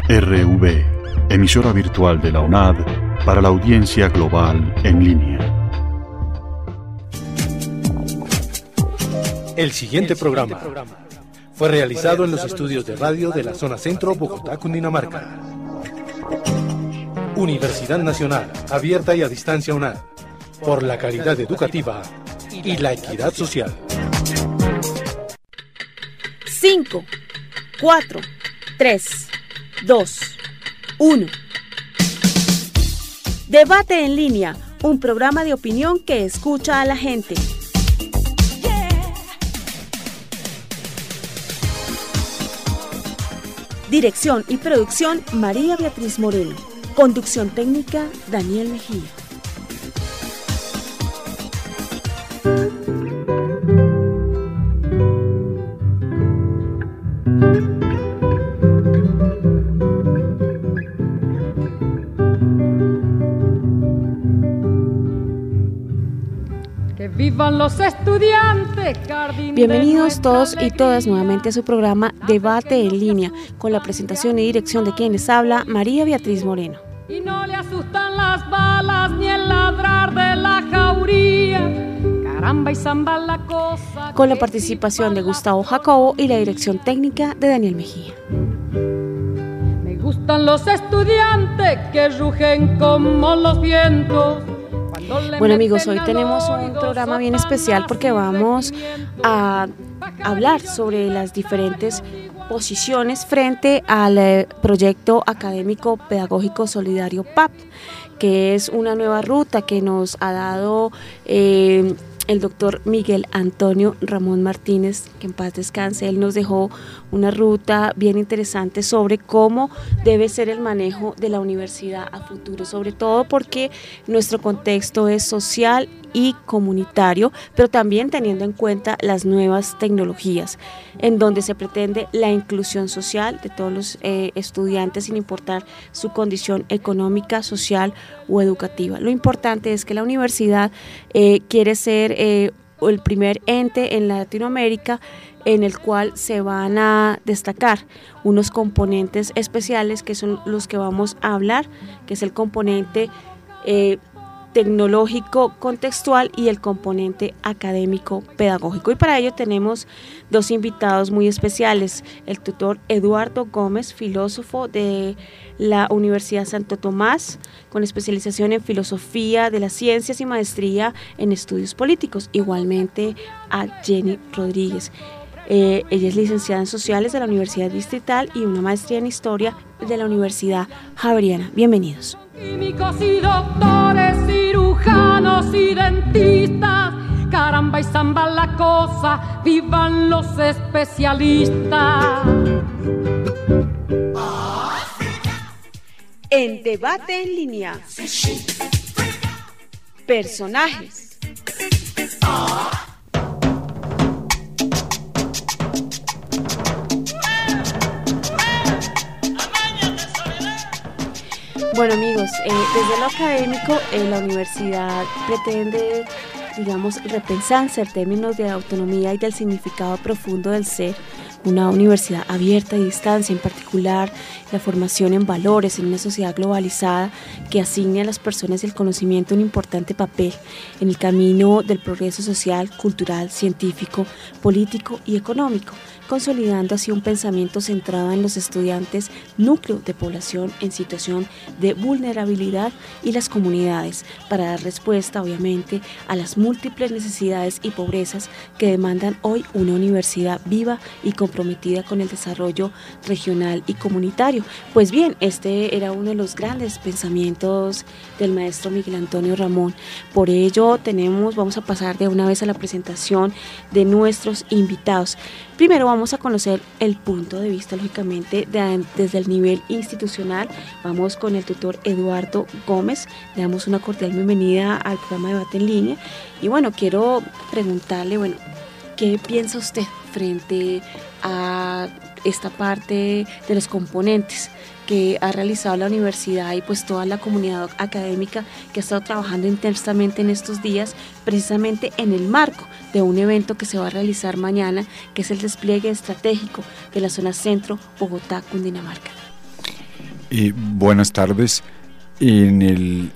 RV, emisora virtual de la UNAD para la audiencia global en línea. El siguiente programa fue realizado en los estudios de radio de la zona centro, Bogotá, Cundinamarca. Universidad Nacional, abierta y a distancia UNAD, por la calidad educativa y la equidad social. 5, 4, 3, 2, 1. Debate en línea, un programa de opinión que escucha a la gente. Dirección y producción, María Beatriz Moreno. Conducción técnica, Daniel Mejía. Que vivan los estudiantes. Bienvenidos todos y todas nuevamente a su programa Debate en línea, con la presentación y dirección de quien les habla, María Beatriz Moreno. Y no le asustan las balas ni el ladrar de la jauría. Caramba y zamba la cosa. Con la participación de Gustavo Jacobo y la dirección técnica de Daniel Mejía. Me gustan los estudiantes que rugen como los vientos. Bueno amigos, hoy tenemos un programa bien especial porque vamos a hablar sobre las diferentes posiciones frente al proyecto académico pedagógico solidario PAP, que es una nueva ruta que nos ha dado el doctor Miguel Antonio Ramón Martínez, que en paz descanse. Él nos dejó una ruta bien interesante sobre cómo debe ser el manejo de la universidad a futuro, sobre todo porque nuestro contexto es social y comunitario, pero también teniendo en cuenta las nuevas tecnologías, en donde se pretende la inclusión social de todos los estudiantes sin importar su condición económica, social o educativa. Lo importante es que la universidad quiere ser el primer ente en Latinoamérica en el cual se van a destacar unos componentes especiales que son los que vamos a hablar, que es el componente tecnológico contextual y el componente académico pedagógico. Y para ello tenemos dos invitados muy especiales: el tutor Eduardo Gómez, filósofo de la Universidad Santo Tomás, con especialización en filosofía de las ciencias y maestría en estudios políticos. Igualmente a Jenny Rodríguez. Ella es licenciada en Sociales de la Universidad Distrital y una maestría en Historia de la Universidad Javeriana. Bienvenidos. Químicos y doctores, cirujanos y dentistas. Caramba y zamba la cosa, vivan los especialistas. En Debate en línea, personajes. Bueno amigos, desde lo académico, la universidad pretende, repensarse en términos de autonomía y del significado profundo del ser. Una universidad abierta y distancia, en particular la formación en valores en una sociedad globalizada que asigne a las personas y el conocimiento un importante papel en el camino del progreso social, cultural, científico, político y económico, consolidando así un pensamiento centrado en los estudiantes, núcleo de población en situación de vulnerabilidad y las comunidades, para dar respuesta obviamente a las múltiples necesidades y pobrezas que demandan hoy una universidad viva y comprometida con el desarrollo regional y comunitario. Pues bien, este era uno de los grandes pensamientos del maestro Miguel Antonio Ramón. Por ello vamos a pasar de una vez a la presentación de nuestros invitados. Primero vamos a conocer el punto de vista, lógicamente, desde el nivel institucional. Vamos con el tutor Eduardo Gómez. Le damos una cordial bienvenida al programa Debate en línea. Y bueno, quiero preguntarle, ¿qué piensa usted frente a esta parte de los componentes que ha realizado la universidad y pues toda la comunidad académica que ha estado trabajando intensamente en estos días, precisamente en el marco de un evento que se va a realizar mañana, que es el despliegue estratégico de la zona centro Bogotá, Cundinamarca? Buenas tardes. En el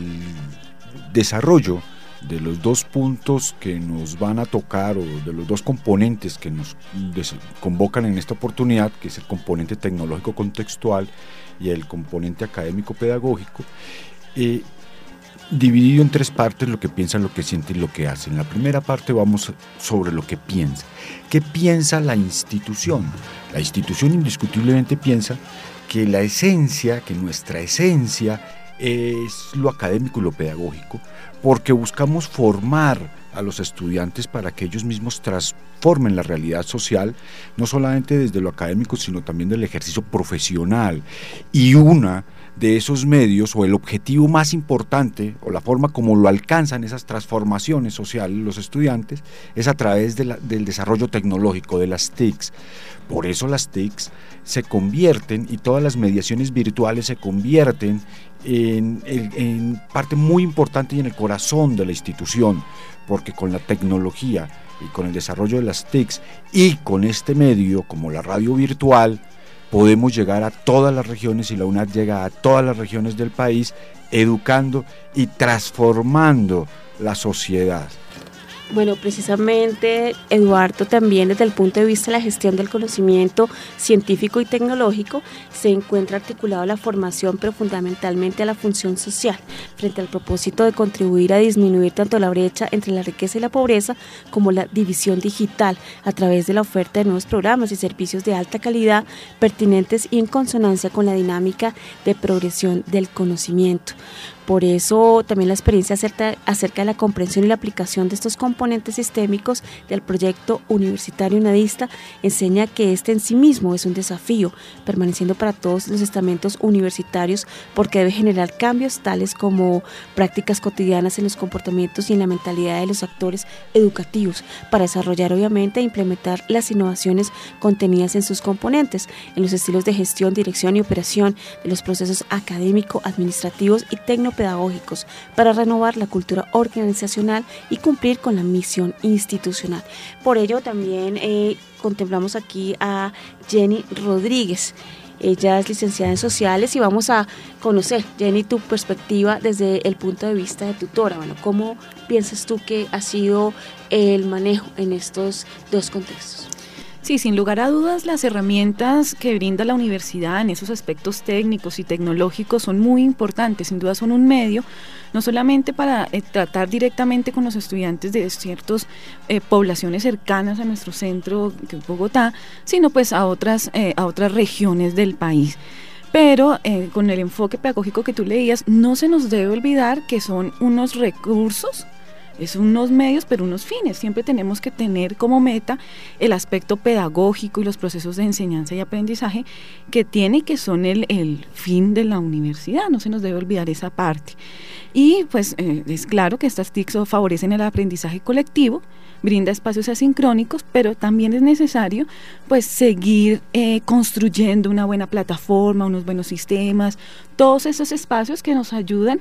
desarrollo de los dos puntos que nos van a tocar, o de los dos componentes que nos convocan en esta oportunidad, que es el componente tecnológico contextual y el componente académico pedagógico, dividido en tres partes: lo que piensan, lo que sienten y lo que hacen. En la primera parte vamos sobre lo que piensa. ¿Qué piensa la institución? La institución indiscutiblemente piensa que la esencia, que nuestra esencia es lo académico y lo pedagógico, porque buscamos formar a los estudiantes para que ellos mismos transformen la realidad social, no solamente desde lo académico, sino también del ejercicio profesional. Y una de esos medios, o el objetivo más importante, o la forma como lo alcanzan esas transformaciones sociales los estudiantes, es a través del desarrollo tecnológico, de las TICs. Por eso las TICs se convierten, y todas las mediaciones virtuales se convierten en parte muy importante y en el corazón de la institución, porque con la tecnología y con el desarrollo de las TICs y con este medio como la radio virtual, podemos llegar a todas las regiones, y la UNAD llega a todas las regiones del país, educando y transformando la sociedad. Bueno, precisamente, Eduardo, también desde el punto de vista de la gestión del conocimiento científico y tecnológico, se encuentra articulado la formación, pero fundamentalmente a la función social, frente al propósito de contribuir a disminuir tanto la brecha entre la riqueza y la pobreza, como la división digital, a través de la oferta de nuevos programas y servicios de alta calidad, pertinentes y en consonancia con la dinámica de progresión del conocimiento. Por eso también la experiencia acerca de la comprensión y la aplicación de estos componentes sistémicos del proyecto universitario unadista enseña que este en sí mismo es un desafío, permaneciendo para todos los estamentos universitarios, porque debe generar cambios tales como prácticas cotidianas en los comportamientos y en la mentalidad de los actores educativos, para desarrollar obviamente e implementar las innovaciones contenidas en sus componentes, en los estilos de gestión, dirección y operación de los procesos académico, administrativos y tecnopedagógicos, para renovar la cultura organizacional y cumplir con la misión institucional. Por ello también contemplamos aquí a Jenny Rodríguez. Ella es licenciada en Sociales y vamos a conocer, Jenny, tu perspectiva desde el punto de vista de tutora. Bueno, ¿cómo piensas tú que ha sido el manejo en estos dos contextos? Sí, sin lugar a dudas, las herramientas que brinda la universidad en esos aspectos técnicos y tecnológicos son muy importantes. Sin duda son un medio, no solamente para tratar directamente con los estudiantes de ciertas poblaciones cercanas a nuestro centro, que es Bogotá, sino pues a otras regiones del país. Pero con el enfoque pedagógico que tú leías, no se nos debe olvidar que son unos recursos, es unos medios, pero unos fines. Siempre tenemos que tener como meta el aspecto pedagógico y los procesos de enseñanza y aprendizaje que son el fin de la universidad. No se nos debe olvidar esa parte. Y pues es claro que estas TICs favorecen el aprendizaje colectivo, brinda espacios asincrónicos, pero también es necesario pues seguir construyendo una buena plataforma, unos buenos sistemas, todos esos espacios que nos ayudan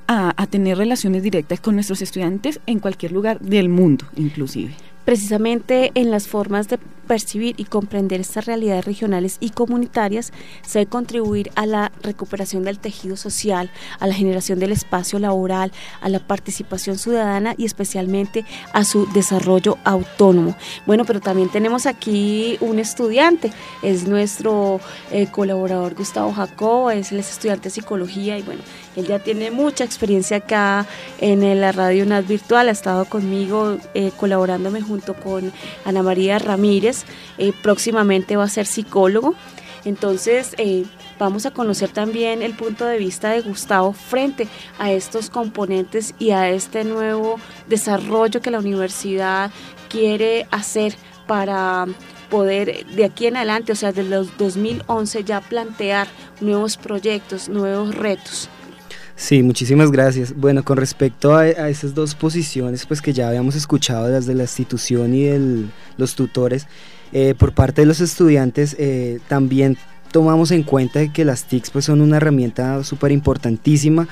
a tener relaciones directas con nuestros estudiantes en cualquier lugar del mundo, inclusive. Precisamente en las formas de percibir y comprender estas realidades regionales y comunitarias se debe contribuir a la recuperación del tejido social, a la generación del espacio laboral, a la participación ciudadana y especialmente a su desarrollo autónomo. Bueno, pero también tenemos aquí un estudiante, es nuestro colaborador Gustavo Jacobo, él es estudiante de psicología y bueno, él ya tiene mucha experiencia acá en la Radio UNAD Virtual, ha estado conmigo colaborándome junto con Ana María Ramírez, próximamente va a ser psicólogo. Entonces vamos a conocer también el punto de vista de Gustavo frente a estos componentes y a este nuevo desarrollo que la universidad quiere hacer para poder de aquí en adelante, o sea, desde los 2011 ya plantear nuevos proyectos, nuevos retos. Sí, muchísimas gracias. Bueno, con respecto a esas dos posiciones pues que ya habíamos escuchado, las de la institución y los tutores, por parte de los estudiantes también tomamos en cuenta de que las TICs pues son una herramienta súper importantísima,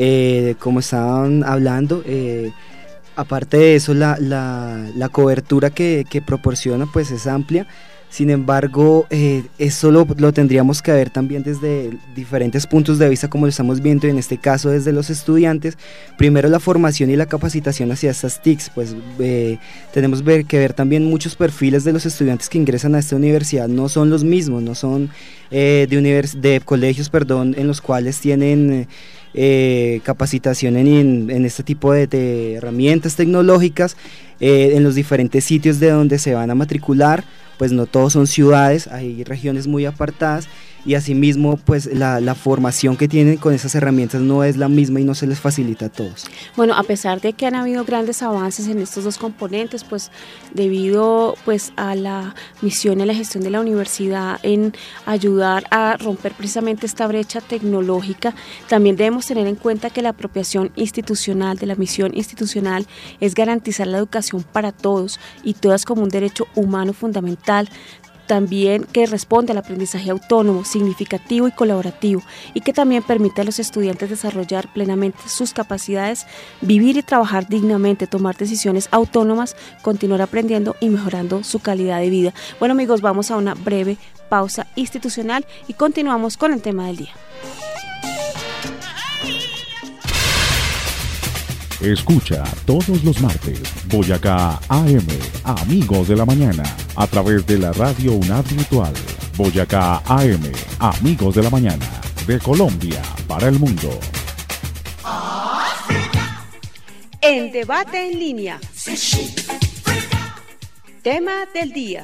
como estaban hablando. Aparte de eso, la cobertura que proporciona pues es amplia, Sin embargo, eso lo tendríamos que ver también desde diferentes puntos de vista, como lo estamos viendo, y en este caso desde los estudiantes. Primero, la formación y la capacitación hacia estas TICs, pues tenemos que ver también muchos perfiles de los estudiantes que ingresan a esta universidad, no son los mismos, no son de colegios, en los cuales tienen capacitación en este tipo de herramientas tecnológicas, en los diferentes sitios de donde se van a matricular. Pues no todos son ciudades, hay regiones muy apartadas, y asimismo pues la formación que tienen con esas herramientas no es la misma y no se les facilita a todos. Bueno, a pesar de que han habido grandes avances en estos dos componentes, pues debido pues a la misión y a la gestión de la universidad en ayudar a romper precisamente esta brecha tecnológica, también debemos tener en cuenta que la apropiación institucional de la misión institucional es garantizar la educación para todos y todas como un derecho humano fundamental, también que responde al aprendizaje autónomo, significativo y colaborativo, y que también permite a los estudiantes desarrollar plenamente sus capacidades, vivir y trabajar dignamente, tomar decisiones autónomas, continuar aprendiendo y mejorando su calidad de vida. Bueno, amigos, vamos a una breve pausa institucional y continuamos con el tema del día. Escucha todos los martes Boyacá AM, Amigos de la Mañana, a través de la radio UNAD Virtual. Boyacá AM, Amigos de la Mañana, de Colombia para el mundo. En debate en línea. Tema del día.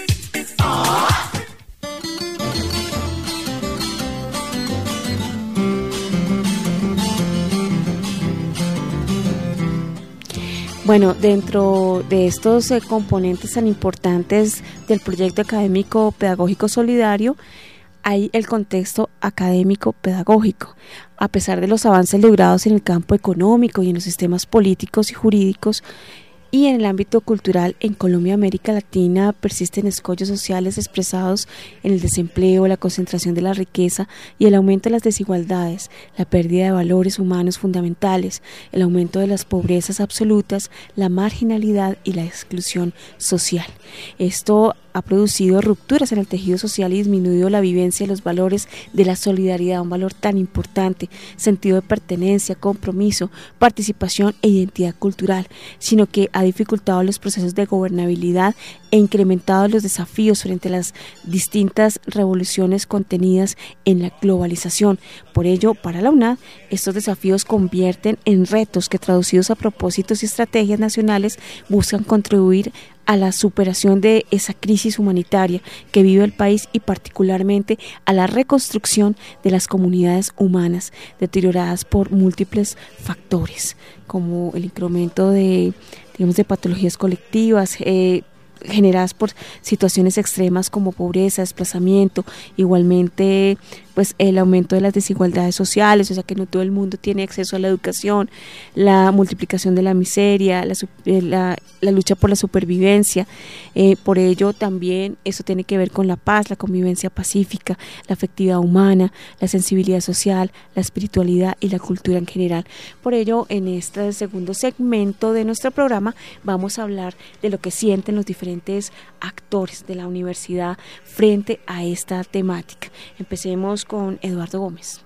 Bueno, dentro de estos componentes tan importantes del proyecto académico pedagógico solidario, hay el contexto académico pedagógico. A pesar de los avances logrados en el campo económico y en los sistemas políticos y jurídicos, y en el ámbito cultural en Colombia y América Latina persisten escollos sociales expresados en el desempleo, la concentración de la riqueza y el aumento de las desigualdades, la pérdida de valores humanos fundamentales, el aumento de las pobrezas absolutas, la marginalidad y la exclusión social. Esto ha producido rupturas en el tejido social y disminuido la vivencia de los valores de la solidaridad, un valor tan importante, sentido de pertenencia, compromiso, participación e identidad cultural, sino que ha dificultado los procesos de gobernabilidad e incrementado los desafíos frente a las distintas revoluciones contenidas en la globalización. Por ello, para la UNAD, estos desafíos convierten en retos que, traducidos a propósitos y estrategias nacionales, buscan contribuir a la superación de esa crisis humanitaria que vive el país y particularmente a la reconstrucción de las comunidades humanas deterioradas por múltiples factores, como el incremento de patologías colectivas, generadas por situaciones extremas como pobreza, desplazamiento, igualmente pues el aumento de las desigualdades sociales, o sea que no todo el mundo tiene acceso a la educación, la multiplicación de la miseria, la lucha por la supervivencia. Por ello también eso tiene que ver con la paz, la convivencia pacífica, la afectividad humana, la sensibilidad social, la espiritualidad y la cultura en general. Por ello, en este segundo segmento de nuestro programa vamos a hablar de lo que sienten los diferentes actores de la universidad frente a esta temática. Empecemos con Eduardo Gómez.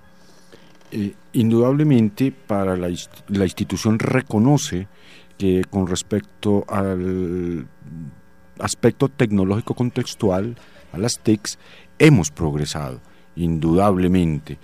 Indudablemente, para la institución reconoce que con respecto al aspecto tecnológico contextual, a las TICs, hemos progresado, indudablemente.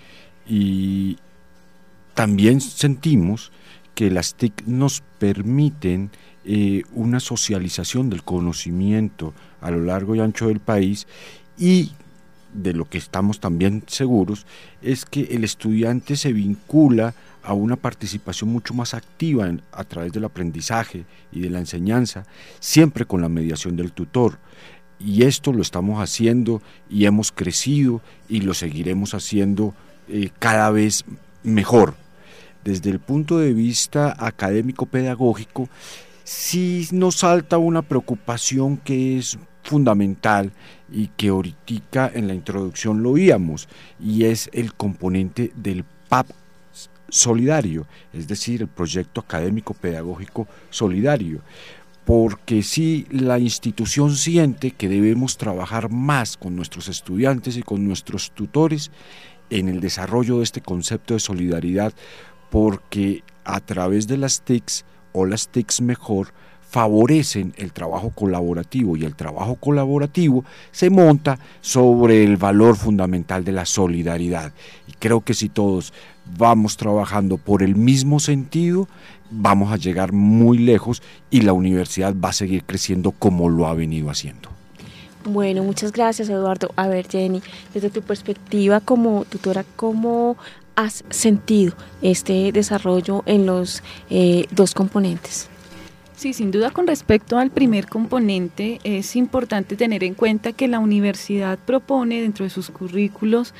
Y también sentimos que las TIC nos permiten una socialización del conocimiento a lo largo y ancho del país, y de lo que estamos también seguros es que el estudiante se vincula a una participación mucho más activa a través del aprendizaje y de la enseñanza, siempre con la mediación del tutor. Y esto lo estamos haciendo y hemos crecido y lo seguiremos haciendo cada vez mejor. Desde el punto de vista académico-pedagógico, sí nos salta una preocupación que es fundamental y que ahorita en la introducción lo oíamos, y es el componente del PAP solidario, es decir, el proyecto académico pedagógico solidario, porque sí, la institución siente que debemos trabajar más con nuestros estudiantes y con nuestros tutores en el desarrollo de este concepto de solidaridad, porque a través de las TICs o las TICs mejor favorecen el trabajo colaborativo, y el trabajo colaborativo se monta sobre el valor fundamental de la solidaridad. Y creo que si todos vamos trabajando por el mismo sentido, vamos a llegar muy lejos y la universidad va a seguir creciendo como lo ha venido haciendo. Bueno, muchas gracias, Eduardo. A ver, Jenny, desde tu perspectiva como tutora, ¿cómo has sentido este desarrollo en los dos componentes? Sí, sin duda, con respecto al primer componente, es importante tener en cuenta que la universidad propone dentro de sus currículos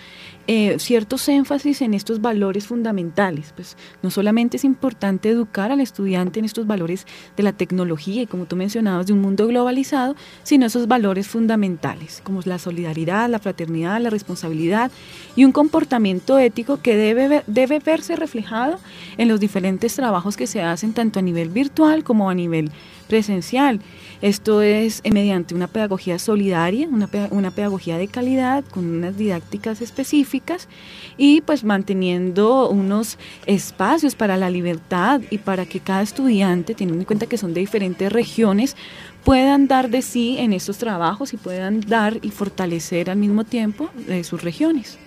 ciertos énfasis en estos valores fundamentales. Pues no solamente es importante educar al estudiante en estos valores de la tecnología y, como tú mencionabas, de un mundo globalizado, sino esos valores fundamentales, como la solidaridad, la fraternidad, la responsabilidad y un comportamiento ético que debe verse reflejado en los diferentes trabajos que se hacen tanto a nivel virtual como a nivel presencial. Esto es mediante una pedagogía solidaria, una pedagogía de calidad con unas didácticas específicas y pues manteniendo unos espacios para la libertad y para que cada estudiante, teniendo en cuenta que son de diferentes regiones, puedan dar de sí en estos trabajos y puedan dar y fortalecer al mismo tiempo sus regiones.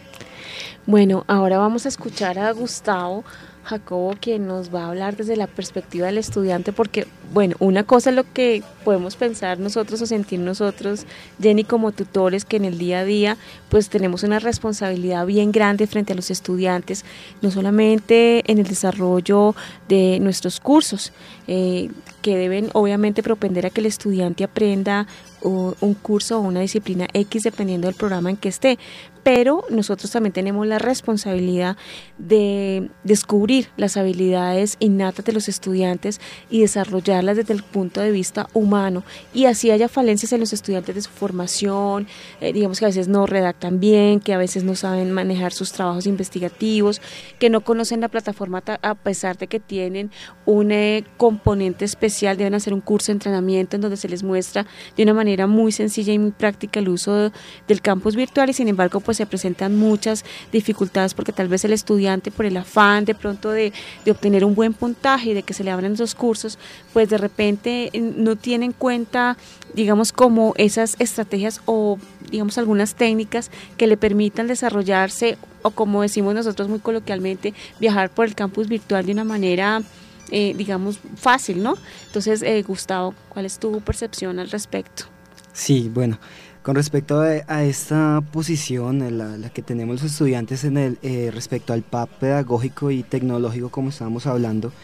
Bueno, ahora vamos a escuchar a Gustavo Jacobo, quien nos va a hablar desde la perspectiva del estudiante, porque, bueno, una cosa es lo que podemos pensar nosotros o sentir nosotros, Jenny, como tutores, que en el día a día, pues tenemos una responsabilidad bien grande frente a los estudiantes, no solamente en el desarrollo de nuestros cursos, que deben obviamente propender a que el estudiante aprenda un curso o una disciplina X dependiendo del programa en que esté, pero nosotros también tenemos la responsabilidad de descubrir las habilidades innatas de los estudiantes y desarrollarlas desde el punto de vista humano, y así haya falencias en los estudiantes de su formación, digamos que a veces no redactan bien, que a veces no saben manejar sus trabajos investigativos, que no conocen la plataforma a pesar de que tienen un componente especial, deben hacer un curso de entrenamiento en donde se les muestra de una manera muy sencilla y muy práctica el uso del campus virtual, y sin embargo pues se presentan muchas dificultades porque tal vez el estudiante, por el afán de pronto de obtener un buen puntaje y de que se le abran esos cursos, pues de repente no tiene en cuenta, digamos, como esas estrategias o digamos algunas técnicas que le permitan desarrollarse, o como decimos nosotros muy coloquialmente, viajar por el campus virtual de una manera digamos fácil, ¿no? Entonces, Gustavo, ¿cuál es tu percepción al respecto? Sí, bueno, con respecto a esta posición, la que tenemos los estudiantes en el respecto al PAP pedagógico y tecnológico, como estábamos hablando,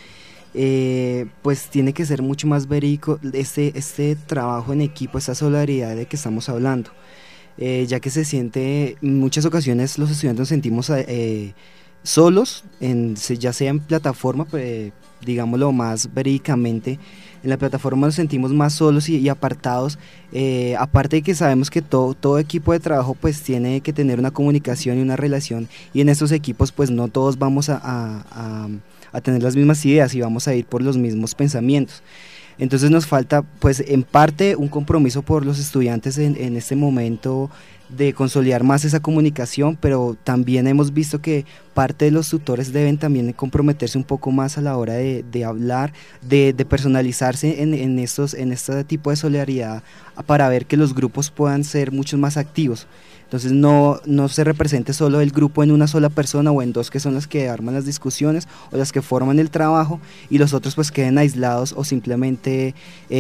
pues tiene que ser mucho más verídico este trabajo en equipo, esta solidaridad de que estamos hablando, ya que se siente, en muchas ocasiones los estudiantes nos sentimos solos, ya sea en plataforma, digámoslo más verídicamente, en la plataforma nos sentimos más solos y apartados, aparte de que sabemos que todo equipo de trabajo pues tiene que tener una comunicación y una relación, y en estos equipos pues no todos vamos a tener las mismas ideas y vamos a ir por los mismos pensamientos. Entonces nos falta pues en parte un compromiso por los estudiantes en este momento de consolidar más esa comunicación, pero también hemos visto que parte de los tutores deben también comprometerse un poco más a la hora de hablar, de personalizarse en este tipo de solidaridad, para ver que los grupos puedan ser mucho más activos. Entonces no se represente solo el grupo en una sola persona o en dos, que son las que arman las discusiones o las que forman el trabajo, y los otros pues queden aislados o simplemente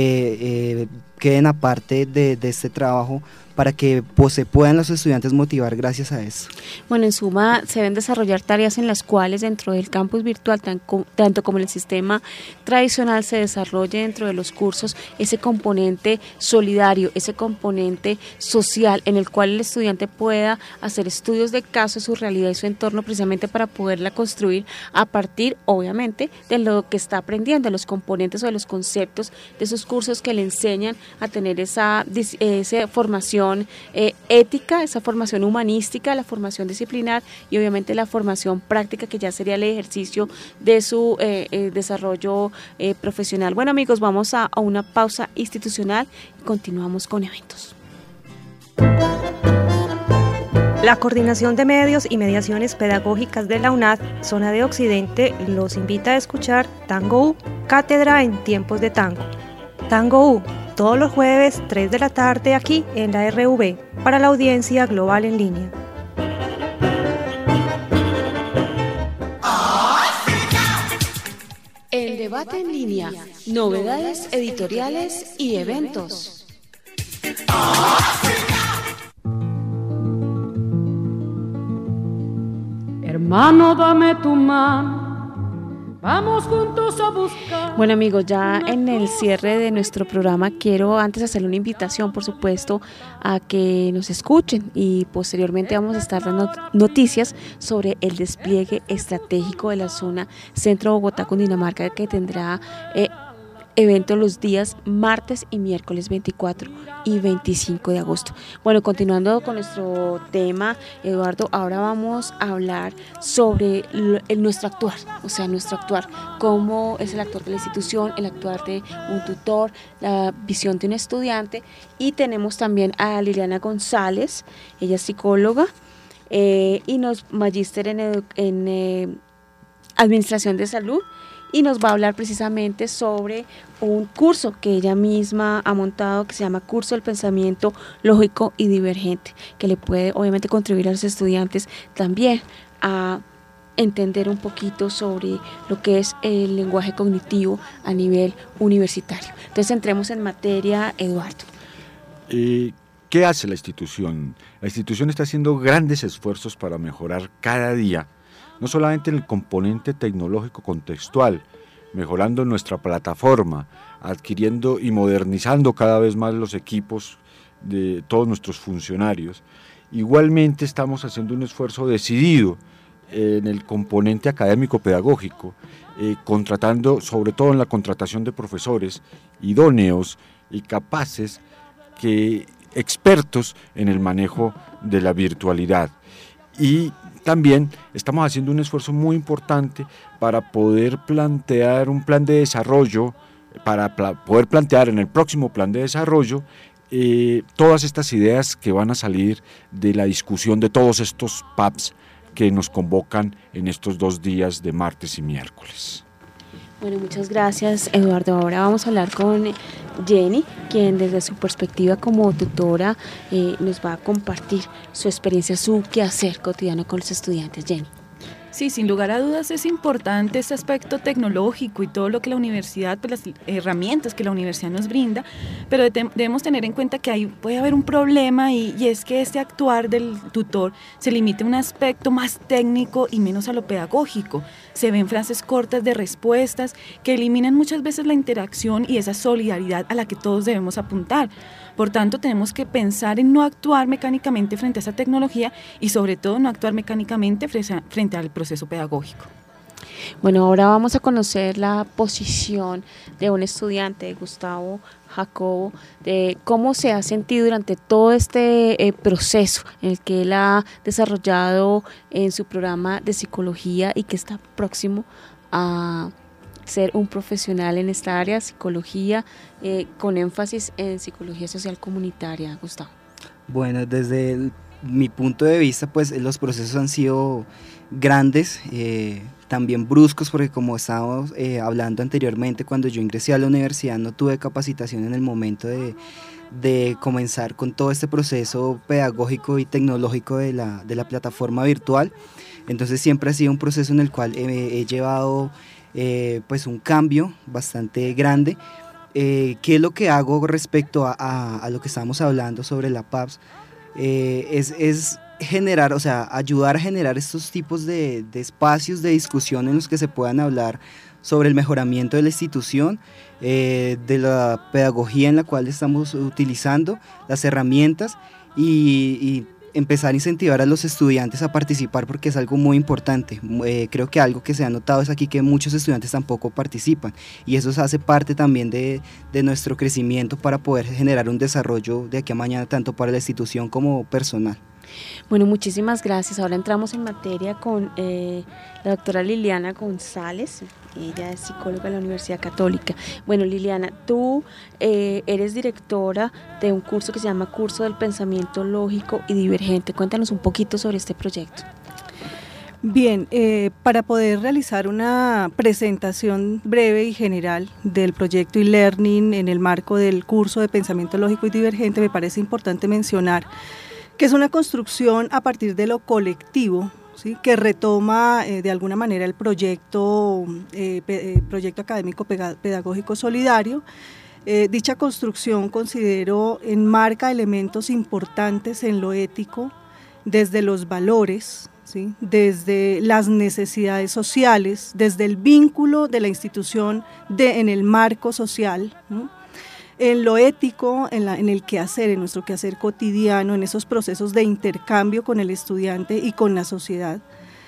queden aparte de este trabajo, para que pues, se puedan los estudiantes motivar gracias a eso. Bueno, en suma, se deben desarrollar tareas en las cuales dentro del campus virtual, tanto como en el sistema tradicional, se desarrolle dentro de los cursos ese componente solidario, ese componente social, en el cual el estudiante pueda hacer estudios de caso de su realidad y su entorno, precisamente para poderla construir a partir, obviamente, de lo que está aprendiendo, de los componentes o de los conceptos de esos cursos que le enseñan a tener esa formación ética, esa formación humanística, la formación disciplinar y obviamente la formación práctica, que ya sería el ejercicio de su desarrollo profesional. Bueno, amigos, vamos a una pausa institucional y continuamos con eventos. La Coordinación de Medios y Mediaciones Pedagógicas de la UNAD, Zona de Occidente, los invita a escuchar Tango U, Cátedra en Tiempos de Tango. Tango U, todos los jueves, 3 de la tarde, aquí en la RV, para la audiencia global en línea. El debate en línea, novedades editoriales y eventos. Hermano, dame tu mano, vamos juntos a buscar. Bueno, amigos, ya en el cierre de nuestro programa quiero antes hacerle una invitación, por supuesto, a que nos escuchen y posteriormente vamos a estar dando noticias sobre el despliegue estratégico de la zona Centro Bogotá, Cundinamarca, que tendrá eventos los días martes y miércoles 24 y 25 de agosto. Bueno, continuando con nuestro tema, Eduardo, ahora vamos a hablar sobre nuestro actuar, cómo es el actuar de la institución, el actuar de un tutor, la visión de un estudiante, y tenemos también a Liliana González, ella es psicóloga y magíster en Administración de Salud, y nos va a hablar precisamente sobre un curso que ella misma ha montado que se llama Curso del Pensamiento Lógico y Divergente, que le puede obviamente contribuir a los estudiantes también a entender un poquito sobre lo que es el lenguaje cognitivo a nivel universitario. Entonces entremos en materia, Eduardo. ¿Qué hace la institución? La institución está haciendo grandes esfuerzos para mejorar cada día, no solamente en el componente tecnológico contextual, mejorando nuestra plataforma, adquiriendo y modernizando cada vez más los equipos de todos nuestros funcionarios. Igualmente estamos haciendo un esfuerzo decidido en el componente académico-pedagógico, contratando, sobre todo en la contratación de profesores idóneos y capaces, expertos en el manejo de la virtualidad. Y también estamos haciendo un esfuerzo muy importante para poder plantear un plan de desarrollo, para poder plantear en el próximo plan de desarrollo todas estas ideas que van a salir de la discusión de todos estos PAPs que nos convocan en estos 2 días de martes y miércoles. Bueno, muchas gracias, Eduardo. Ahora vamos a hablar con Jenny, quien desde su perspectiva como tutora nos va a compartir su experiencia, su quehacer cotidiano con los estudiantes. Jenny. Sí, sin lugar a dudas es importante este aspecto tecnológico y todo lo que la universidad, pues las herramientas que la universidad nos brinda, pero debemos tener en cuenta que ahí puede haber un problema y es que este actuar del tutor se limite a un aspecto más técnico y menos a lo pedagógico. Se ven frases cortas de respuestas que eliminan muchas veces la interacción y esa solidaridad a la que todos debemos apuntar. Por tanto, tenemos que pensar en no actuar mecánicamente frente a esa tecnología y sobre todo no actuar mecánicamente frente al proceso pedagógico. Bueno, ahora vamos a conocer la posición de un estudiante, Gustavo Jacobo, de cómo se ha sentido durante todo este proceso en el que él ha desarrollado en su programa de psicología y que está próximo a ser un profesional en esta área, psicología, con énfasis en psicología social comunitaria. Gustavo. Bueno, desde mi punto de vista, pues los procesos han sido grandes, también bruscos, porque como estábamos hablando anteriormente, cuando yo ingresé a la universidad no tuve capacitación en el momento de comenzar con todo este proceso pedagógico y tecnológico de la plataforma virtual. Entonces siempre ha sido un proceso en el cual he llevado pues un cambio bastante grande. ¿Qué es lo que hago respecto a lo que estamos hablando sobre la PAPS? Es generar, o sea, ayudar a generar estos tipos de espacios de discusión en los que se puedan hablar sobre el mejoramiento de la institución, de la pedagogía en la cual estamos utilizando, las herramientas y empezar a incentivar a los estudiantes a participar, porque es algo muy importante. Creo que algo que se ha notado es aquí que muchos estudiantes tampoco participan, y eso hace parte también de nuestro crecimiento para poder generar un desarrollo de aquí a mañana, tanto para la institución como personal. Bueno, muchísimas gracias. Ahora entramos en materia con la doctora Liliana González. Ella es psicóloga de la Universidad Católica. Bueno, Liliana, tú eres directora de un curso que se llama Curso del Pensamiento Lógico y Divergente. Cuéntanos un poquito sobre este proyecto. Bien, para poder realizar una presentación breve y general del proyecto e-learning en el marco del curso de Pensamiento Lógico y Divergente, me parece importante mencionar que es una construcción a partir de lo colectivo, ¿sí?, que retoma de alguna manera el proyecto académico pedagógico solidario. Dicha construcción, considero, enmarca elementos importantes en lo ético, desde los valores, ¿sí?, desde las necesidades sociales, desde el vínculo de la institución en el marco social, ¿no?, en lo ético, en el quehacer, en nuestro quehacer cotidiano, en esos procesos de intercambio con el estudiante y con la sociedad,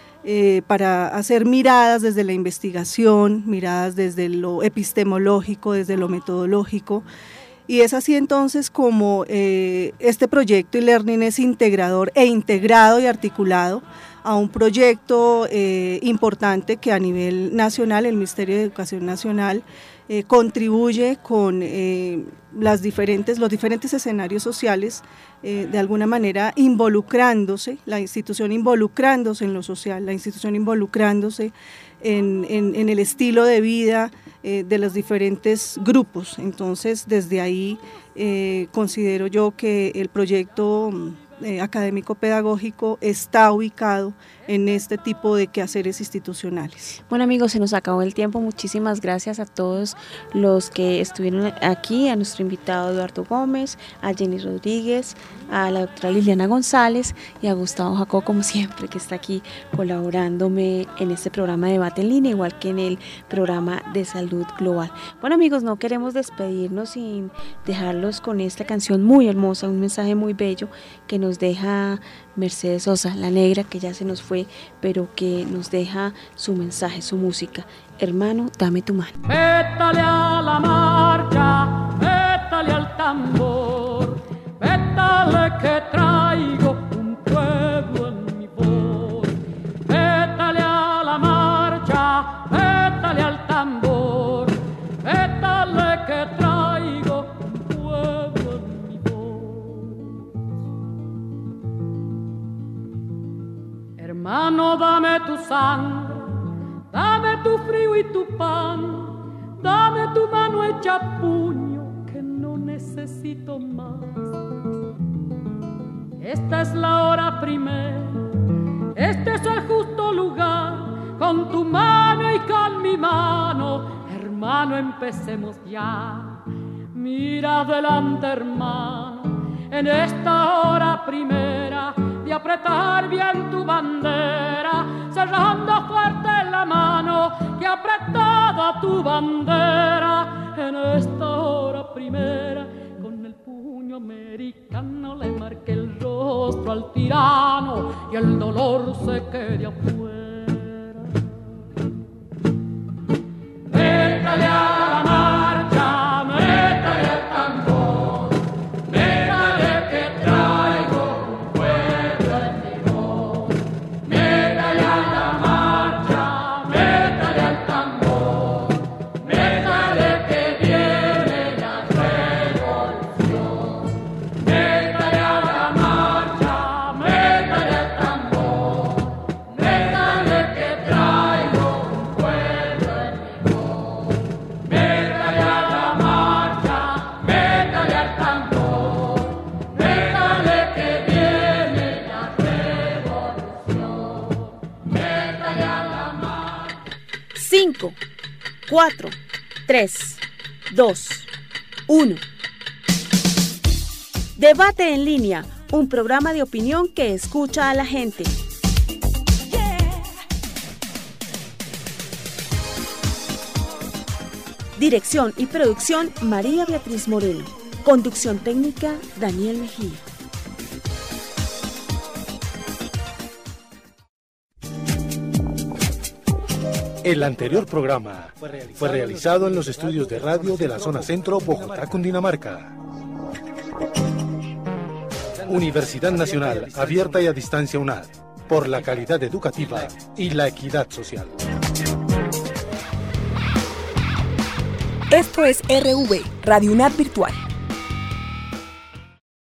para hacer miradas desde la investigación, miradas desde lo epistemológico, desde lo metodológico. Y es así entonces como este proyecto e-learning es integrador e integrado y articulado a un proyecto importante que a nivel nacional, el Ministerio de Educación Nacional, contribuye con los diferentes escenarios sociales, de alguna manera involucrándose, la institución involucrándose en lo social, la institución involucrándose en el estilo de vida de los diferentes grupos. Entonces, desde ahí considero yo que el proyecto académico pedagógico está ubicado en este tipo de quehaceres institucionales. Bueno, amigos, se nos acabó el tiempo. Muchísimas gracias a todos los que estuvieron aquí, a nuestro invitado Eduardo Gómez, a Jenny Rodríguez, a la doctora Liliana González y a Gustavo Jacob, como siempre, que está aquí colaborándome en este programa de debate en línea, igual que en el programa de salud global. Bueno, amigos, no queremos despedirnos sin dejarlos con esta canción muy hermosa, un mensaje muy bello que nos deja Mercedes Sosa, la negra, que ya se nos fue, pero que nos deja su mensaje, su música. Hermano, dame tu mano. Vétale a la marcha, vétale al tambor, vétale que traigo un pueblo en mi voz. Vétale a la marcha, vétale al tambor, vétale que traigo un pueblo en mi voz. Hermano, dame tu sangre, dame tu frío y tu pan, dame tu mano hecha puño, que no necesito más. Esta es la hora primera, este es el justo lugar, con tu mano y con mi mano, hermano, empecemos ya. Mira adelante, hermano, en esta hora primera, de apretar bien tu bandera, cerrando fuerte la mano que ha apretado tu bandera. En esta hora primera, con el puño americano le marque el rostro al tirano y el dolor se quede afuera. Métale a la marcha, métale al tambor, métale que traigo un pueblo en mi voz. Métale a la marcha, métale al tambor, métale que viene la revolución. Métale a la marcha, métale al tambor, métale que traigo un pueblo en mi voz. Métale a la marcha, métale al tambor, métale que viene la revolución. Métale a la marcha. 5, 4, 3, 2, 1. Debate en línea, un programa de opinión que escucha a la gente. Dirección y producción, María Beatriz Moreno. Conducción técnica, Daniel Mejía. El anterior programa fue realizado en los estudios de radio de la zona centro, Bogotá, Cundinamarca. Universidad Nacional, abierta y a distancia UNAD, por la calidad educativa y la equidad social. Esto es RV, Radio UNAD Virtual.